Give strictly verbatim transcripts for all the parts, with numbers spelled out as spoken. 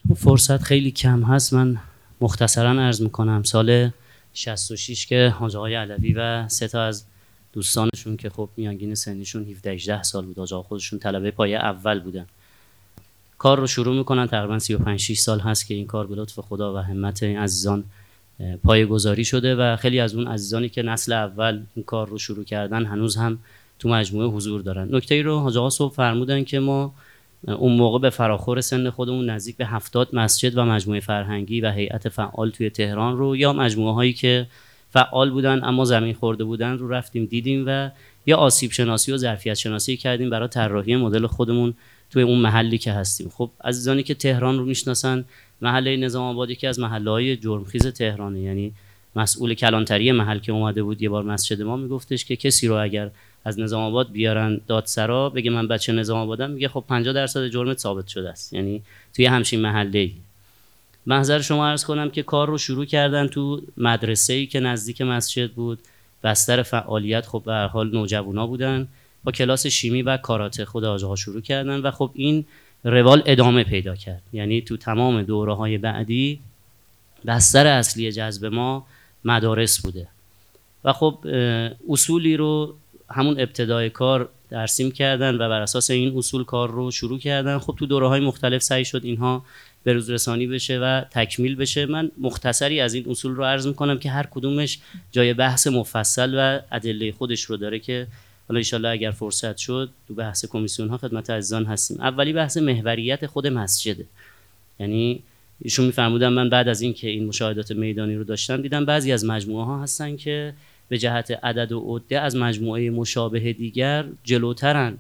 فرصت خیلی کم هست، من مختصرا عرض میکنم. سال شصت و شش که حاج آقای علوی و سه تا از دوستانشون که خب میانگین سنیشون هفده هجده سال بود، حاج آقا خودشون طلبه پایه اول بودن، کار رو شروع میکنن. تقریبا سی و پنج شش سال هست که این کار به لطف خدا و همت این عزیزان پایه‌گذاری شده و خیلی از اون عزیزانی که نسل اول این کار رو شروع کردن هنوز هم تو مجموعه حضور دارن. نکته‌ای رو حاج آقا صبح فرمودن که ما اون موقع به فراخور سن خودمون نزدیک به هفتاد مسجد و مجموعه فرهنگی و هیئت فعال توی تهران رو، یا مجموعه هایی که فعال بودن اما زمین خورده بودن رو رفتیم دیدیم و یا آسیب شناسی و ظرفیت شناسی کردیم برای طراحی مدل خودمون توی اون محلی که هستیم. خب عزیزانی که تهران رو میشناسن، محله نظام آباد یکی از محله‌های جرمخیز تهرانه. یعنی مسئول کلانتری محل که اومده بود یه بار مسجد ما میگفتش که کسی رو اگر از نظام آباد بیارن دادسرا بگه من بچه نظام آبادم، میگه خب پنجاه درصد جرمت ثابت شده است. یعنی توی همچین محله‌ای. محضر شما عرض کنم که کار رو شروع کردن تو مدرسه‌ای که نزدیک مسجد بود. بستر فعالیت خب به هر حال نوجوانا بودن، با کلاس شیمی و کاراته خود آقا شروع کردن و خب این روال ادامه پیدا کرد. یعنی تو تمام دوره‌های بعدی بستر اصلی جذب ما مدارس بوده و خب اصولی رو همون ابتدای کار ترسیم کردن و بر اساس این اصول کار رو شروع کردن. خب تو دوره‌های مختلف سعی شد اینها به روز رسانی بشه و تکمیل بشه. من مختصری از این اصول رو عرض می‌کنم که هر کدومش جای بحث مفصل و ادله خودش رو داره که حالا ان شاءالله اگر فرصت شد تو بحث کمیسیون ها خدمت عزیزان هستیم. اولی بحث محوریت خود مسجده. یعنی ایشون می‌فرمودن من بعد از این که این مشاهدات میدانی رو داشتم دیدم بعضی از مجموعه ها هستن که به جهت عدد و عده از مجموعه مشابه دیگر جلوترن،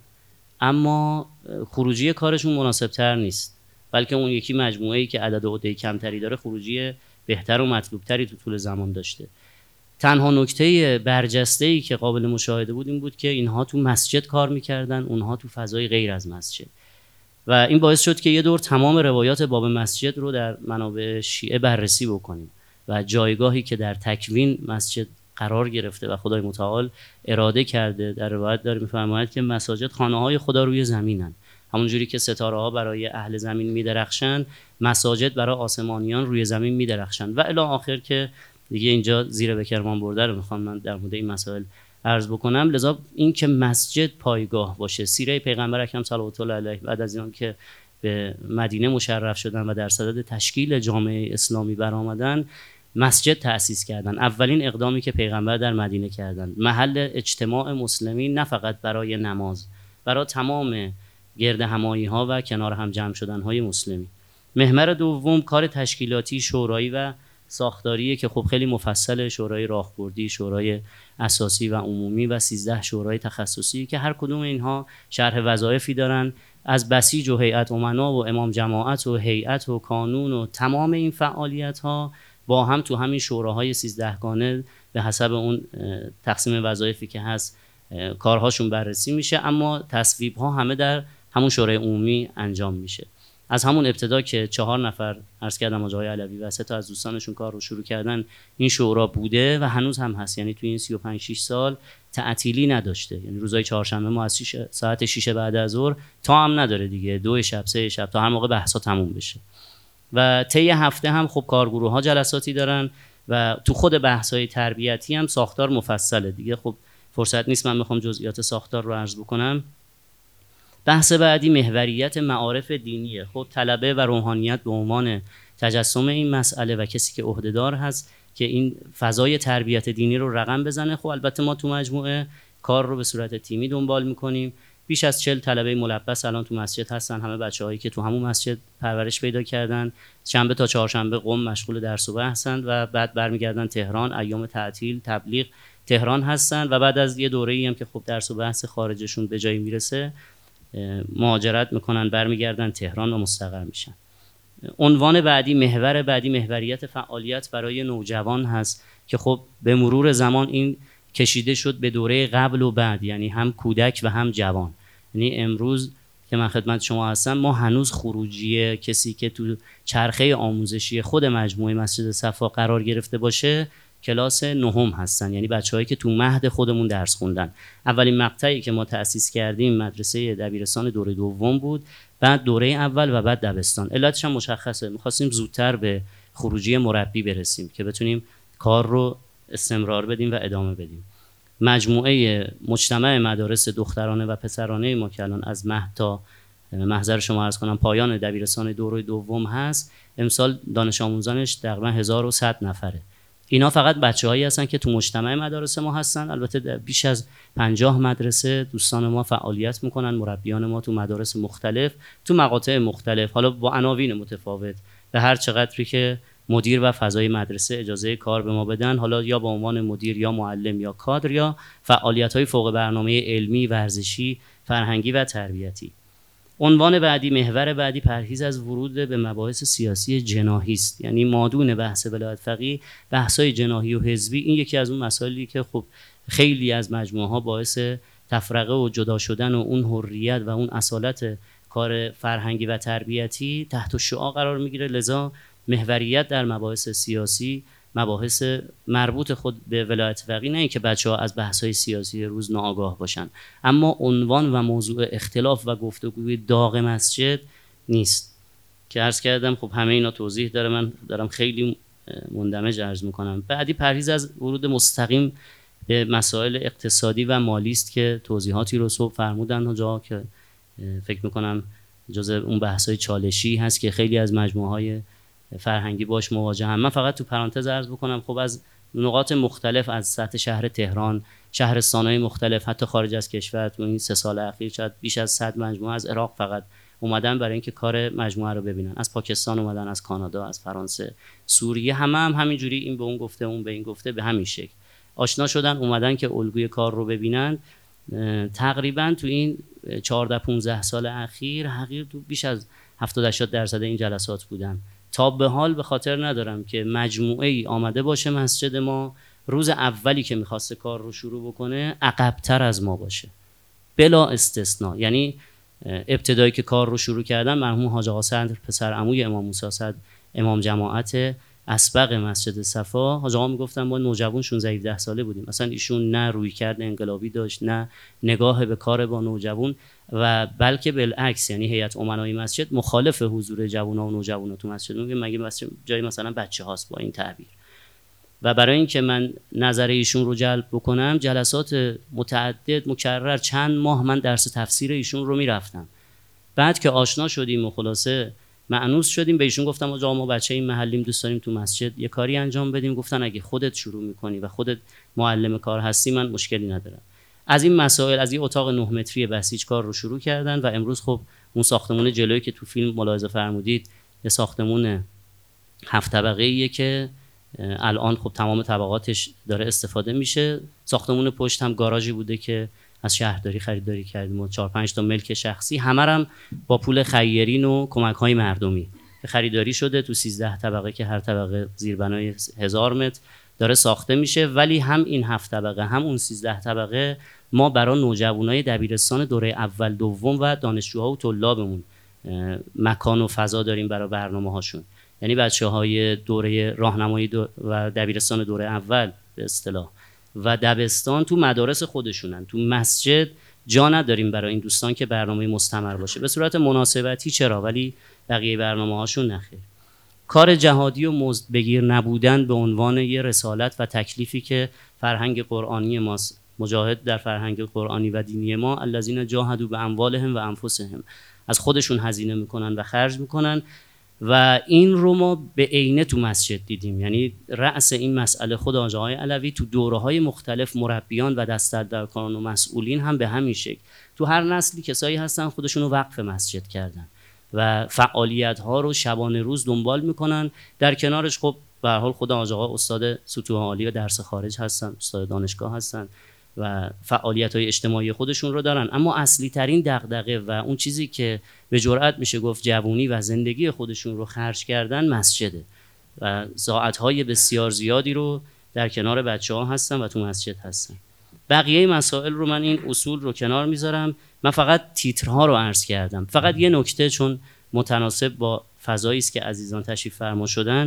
اما خروجی کارشون مناسبتر نیست، بلکه اون یکی مجموعه‌ای که عدد و عده کمتری داره خروجی بهتر و مطلوبتری تو طول زمان داشته. تنها نکته برجسته‌ای که قابل مشاهده بود این بود که اینها تو مسجد کار می‌کردن، اونها تو فضای غیر از مسجد، و این باعث شد که یه دور تمام روایات باب مسجد رو در منابع شیعه بررسی بکنیم و جایگاهی که در تکوین مسجد قرار گرفته و خدای متعال اراده کرده. در روایت داره می‌فرماید که مساجد خانه‌های خدا روی زمینن، همون جوری که ستاره‌ها برای اهل زمین می‌درخشن، مساجد برای آسمانیان روی زمین می‌درخشن و الی آخر که دیگه اینجا زیر به کرمان برده رو می‌خوام من در مورد این مسائل عرض بکنم. لذا این که مسجد پایگاه باشه، سیره پیغمبر اکرم صلوات الله علیه بعد از این که به مدینه مشرف شدن و در صدد تشکیل جامعه اسلامی برآمدن، مسجد تأسیس کردن. اولین اقدامی که پیغمبر در مدینه کردن، محل اجتماع مسلمین، نه فقط برای نماز، برای تمام گرد همایی ها و کنار هم جمع شدن های مسلمین. محور دوم کار تشکیلاتی، شورایی و ساختاریه که خب خیلی مفصله. شورای راهبردی، شورای اساسی و عمومی و سیزده شورای تخصصی که هر کدوم اینها شرح وظایفی دارن، از بسیج و هیئت امنا و امام جماعت و هیئت و کانون و تمام این فعالیت ها با هم تو همین شوراهای سیزده گانه به حسب اون تقسیم وظایفی که هست کارهاشون بررسی میشه، اما تصویب ها همه در همون شورای عمومی انجام میشه. از همون ابتدا که چهار نفر عرض کردم حاج آقای علوی و سه تا از دوستانشون کار رو شروع کردن، این شورا بوده و هنوز هم هست. یعنی توی این سی و پنج شش سال تعطیلی نداشته. یعنی روزهای چهارشنبه ما از ساعت شش بعد از ظهر تا هم نداره دیگه، دو شب سه شب تا هر موقع بحثا تموم بشه. و طی هفته هم خب کارگروه ها جلساتی دارن و تو خود بحث‌های تربیتی هم ساختار مفصله دیگه. خب فرصت نیست من بخوام جزئیات ساختار رو عرض بکنم. بحث بعدی محوریت معارف دینیه. خب طلبه و روحانیت به عنوان تجسم این مسئله و کسی که عهدهدار هست که این فضای تربیت دینی رو رقم بزنه. خب البته ما تو مجموعه کار رو به صورت تیمی دنبال میکنیم. بیش از چهل طلبه ملبس الان تو مسجد هستن، همه بچه‌هایی که تو همون مسجد پرورش پیدا کردن. شنبه تا چهارشنبه قم مشغول درس و بحثن و بعد برمیگردن تهران. ایام تعطیل تبلیغ تهران هستن و بعد از یه دوره‌ای هم که خب درس و بحث خارجشون به جایی میرسه مهاجرت میکنن، برمیگردن تهران و مستقر میشن. عنوان بعدی، محور بعدی، محوریت فعالیت برای نوجوان هست که خب به مرور زمان این کشیده شد به دوره قبل و بعد، یعنی هم کودک و هم جوان. یعنی امروز که من خدمت شما هستم ما هنوز خروجی کسی که تو چرخه آموزشی خود مجموعه مسجد صفا قرار گرفته باشه کلاس نهم هستن، یعنی بچه‌هایی که تو مهد خودمون درس خوندن. اولین مقطعی که ما تأسیس کردیم مدرسه دبیرستان دوره دوم بود، بعد دوره اول و بعد دبستان. علتش هم مشخصه، می‌خواستیم زودتر به خروجی مربی برسیم که بتونیم کار رو استمرار بدیم و ادامه بدیم. مجموعه مجتمع مدارس دخترانه و پسرانه ما که الان از مهد تا محضر شما عرض کنم پایان دبیرستان دوره دوم هست، امسال دانش آموزانش تقریبا هزار و صد نفره. اینا فقط بچه‌هایی هستن که تو مجتمع مدارس ما هستن. البته بیش از پنجاه مدرسه دوستان ما فعالیت میکنن، مربیان ما تو مدارس مختلف تو مقاطع مختلف، حالا با عناوین متفاوت، به هر چقدری که مدیر و فضای مدرسه اجازه کار به ما بدن، حالا یا به عنوان مدیر یا معلم یا کادر یا فعالیت‌های فوق برنامه علمی، ورزشی، فرهنگی و تربیتی. عنوان بعدی، محور بعدی، پرهیز از ورود به مباحث سیاسی جناحی است. یعنی مادون بحث ولایت فقیه، بحث‌های جناحی و حزبی، این یکی از اون مسائلی که خب خیلی از مجموعه‌ها باعث تفرقه و جدا شدن و اون حریت و اون اصالت کار فرهنگی و تربیتی تحت شعاع قرار میگیره. لذا محوریت در مباحث سیاسی، مباحث مربوط خود به ولایت فقیه، نه اینکه بچه‌ها از بحث‌های سیاسی روز ناآگاه باشن، اما عنوان و موضوع اختلاف و گفتگوی داغ مسجد نیست که عرض کردم. خب همه اینا توضیح داره، من دارم خیلی مندمج عرض میکنم. بعدی پرهیز از ورود مستقیم به مسائل اقتصادی و مالی است که توضیحاتی رو صبح فرمودن اونجا که فکر میکنم جزء اون بحث‌های چالشی هست که خیلی از مجموعه‌های فرهنگی باش مواجه هم. من فقط تو پرانتز عرض بکنم، خب از نقاط مختلف از سطح شهر تهران، شهرستان‌های مختلف، حتی خارج از کشور، تو این سه سال اخیر شاید بیش از صد مجموعه از عراق فقط اومدن برای اینکه کار مجموعه رو ببینن، از پاکستان اومدن، از کانادا، از فرانسه، سوریه، همه هم همینجوری این به اون گفته اون به این گفته، به همین شکل آشنا شدن، اومدن که الگوی کار رو ببینن. تقریبا تو این چهارده پانزده سال اخیر حقیقت تو بیش از هفتاد هشتاد درصد این جلسات بودن. تا به حال به خاطر ندارم که مجموعه ای آمده باشه مسجد ما روز اولی که میخواسته کار رو شروع بکنه عقب‌تر از ما باشه، بلا استثناء. یعنی ابتدایی که کار رو شروع کردن مرحوم حاج آقا صدر، پسر عموی امام موسی صدر، امام جماعت اسبق مسجد صفا، حاج آقا میگفتن ما نوجوان شانزده هفده ساله بودیم، مثلا ایشون نه رویکرد انقلابی داشت، نه نگاه به کار با نوجوان، و بلکه بالعکس، یعنی هیئت امنای مسجد مخالف حضور جوونا و نوجوانا تو مسجد، میگه مگه مسجد جای مثلا بچه هاست با این تعبیر. و برای اینکه من نظر ایشون رو جلب بکنم، جلسات متعدد مکرر چند ماه من درس تفسیر ایشون رو میرفتم. بعد که آشنا شدیم و خلاصه مأنوس شدیم، به ایشون گفتم آقا ما بچه این محلیم، دوست داریم تو مسجد یه کاری انجام بدیم. گفتن اگه خودت شروع میکنی و خودت معلم کار هستی من مشکلی ندارم. از این مسائل، از این اتاق نه متری بسیج کار رو شروع کردن و امروز خب اون ساختمون جلویی که تو فیلم ملاحظه فرمودید یه ساختمون هفت طبقه‌ایه که الان خب تمام طبقاتش داره استفاده میشه. ساختمون پشت هم گاراژی بوده که از شهرداری خریداری کردیم و چهار پنج تا ملک شخصی، همه هم با پول خیرین و کمک‌های مردمی خریداری شده. تو سیزده طبقه که هر طبقه زیربنای هزار متر داره ساخته میشه. ولی هم این هفت طبقه هم اون سیزده طبقه ما برای نوجوانای دبیرستان دوره اول دوم و دانشجوها و طلابمون مکان و فضا داریم برای برنامه‌هاشون. یعنی بچه‌های دوره راهنمایی دو و دبیرستان دوره اول به اصطلاح و دبستان تو مدارس خودشونن، تو مسجد جا نداریم برای این دوستان که برنامه مستمر باشه. به صورت مناسبتی چرا، ولی بقیه برنامه‌هاشون نخیر. کار جهادی و مزد بگیر نبودن به عنوان یه رسالت و تکلیفی که فرهنگ قرآنی ماست. مجاهد در فرهنگ قرآنی و دینی ما الذین جاهدوا باموالهم و انفسهم، از خودشون هزینه میکنن و خرج میکنن و این رو ما به عینه تو مسجد دیدیم. یعنی رأس این مسئله خود آقای علوی تو دوره‌های مختلف مربیان و دست‌درکاران و مسئولین هم به همین شکل تو هر نسلی کسایی هستن خودشون رو وقف مسجد کردن و فعالیت‌ها رو شبانه روز دنبال میکنن. در کنارش خب به هر حال خود آقا استاد سطوح عالی و درس خارج هستن، استاد دانشگاه هستن و فعالیت‌های اجتماعی خودشون رو دارن. اما اصلی ترین دغدغه و اون چیزی که به جرئت میشه گفت جوونی و زندگی خودشون رو خرج کردن مسجده و ساعت‌های بسیار زیادی رو در کنار بچه‌ها هستن و تو مسجد هستن. بقیه مسائل رو من این اصول رو کنار میذارم، من فقط تیترها رو عرض کردم. فقط یه نکته چون متناسب با فضایی است که عزیزان تشریف فرما شدن،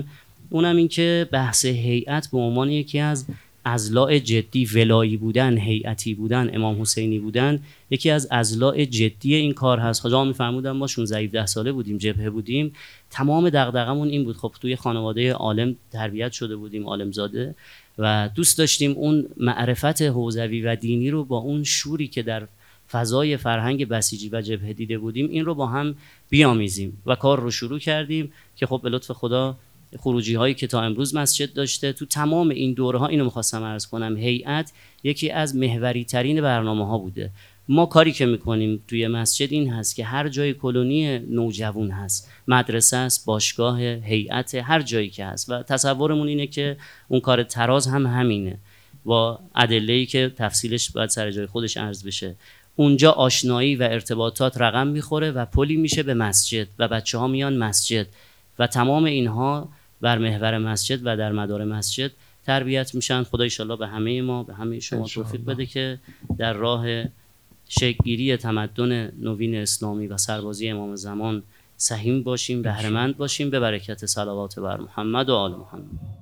اونم این که بحث هیئت به عنوان یکی از اضلاع جدی، ولایی بودن، هیئتی بودن، امام حسینی بودن، یکی از اضلاع جدی این کار هست. حاج آقا میفرمودن ما شانزده هفده ساله بودیم، جبهه بودیم، تمام دغدغمون این بود. خب توی خانواده عالم تربیت شده بودیم، عالم زاده، و دوست داشتیم اون معرفت حوزوی و دینی رو با اون شوری که در فضای فرهنگ بسیجی و جبهه دیده بودیم این رو با هم بیامیزیم و کار رو شروع کردیم که خب به لطف خدا خروجی هایی که تا امروز مسجد داشته. تو تمام این دوره ها اینو میخواستم عرض کنم، هیئت یکی از محوری ترین برنامه ها بوده. ما کاری که میکنیم توی مسجد این هست که هر جای کلونی نوجوان هست، مدرسه است، باشگاه، هیئت، هر جایی که هست، و تصورمون اینه که اون کار تراز هم همینه با ادله‌ای که تفصیلش باید سر جای خودش عرض بشه. اونجا آشنایی و ارتباطات رقم میخوره و پلی میشه به مسجد و بچه ها میان مسجد و تمام اینها بر محور مسجد و در مدار مسجد تربیت میشن. خدا ایشالله به همه ما، به همه شما توفیق بده که در راه شکل‌گیری تمدن نوین اسلامی و سربازی امام زمان سهیم باشیم، بهره‌مند باشیم، به برکت صلوات بر محمد و آل محمد.